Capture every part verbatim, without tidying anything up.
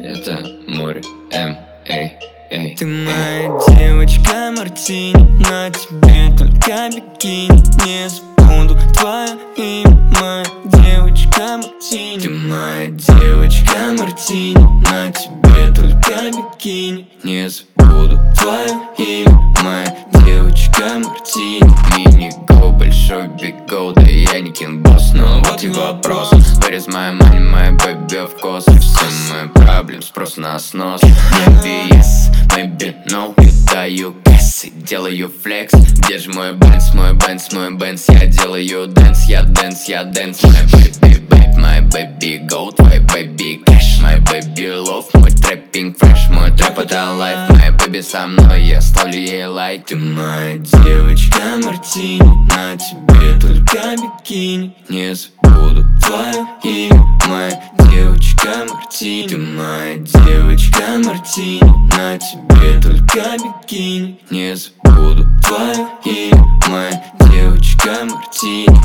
Это море, М, эй, эй. Ты моя девочка мартини, на тебе только бикини. Не забуду твое имя, моя девочка мартини. Ты моя девочка мартини, на тебе только бикини. Не забуду твое имя, моя девочка мартини. Мини-го, большой биг-го, да я не кинг-босс, но вот и вопрос. Where is my money, my baby, of course. Все мои проблемы, спрос на снос. Maybe yes, maybe no. Даю кэс и делаю флекс. Где же мой бенс, мой бенс, мой бенс? Я делаю дэнс, я дэнс, я дэнс. My baby, babe, my baby, go. Твой baby, кэш, my baby, love. Мой трэппинг фреш, мой трэп это лайф. My baby со мной, я ставлю ей лайк. Ты моя девочка мартини, на тебе только бикини. Не забуду твое имя, моя девочка мартини. Ты моя девочка мартини, на тебе только бикини. Не забуду твое имя, моя девочка мартини.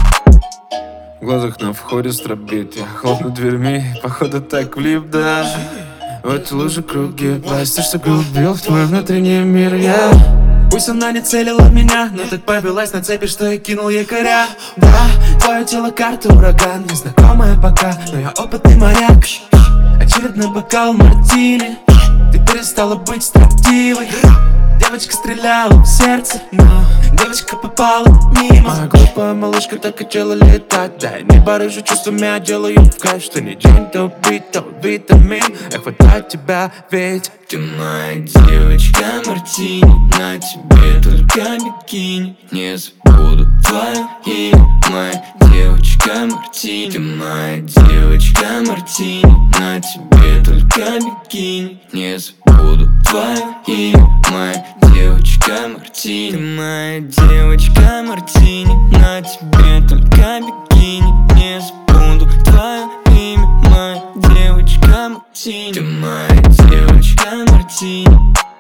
В глазах на входе стробит, я хлопну дверьми, походу так влип, да. В эти лужи круги, прости, что глубил в твой внутренний мир, я yeah. Пусть она не целила в меня, но так повелась на цепи, что я кинул якоря. Да, твое тело карта ураган, незнакомая пока, но я опытный моряк. Очередной бокал мартини, ты перестала быть строптивой. Девочка стреляла в сердце, но девочка попала мимо. Моя глупая малышка так хотела летать, да я не барыжу чувствами, я делаю в кайф. Что не день, то убить, то витамин. Я хватаю тебя, ведь ты моя девочка мартини, на тебе только бикини. Не забуду твое имя, моя девочка мартини. Ты моя девочка мартини, на тебе только бикини. Не забуду твое имя, моя девочка мартини. Ты моя девочка мартини, на тебе только бикини. Не забуду твое имя, моя девочка мартини. Ты моя девочка мартини,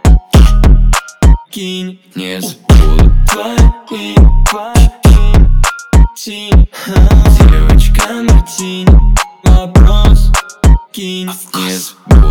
бикини. Не забуду твое имя, мартини. Девочка мартини, вопрос, кинь. Не забуду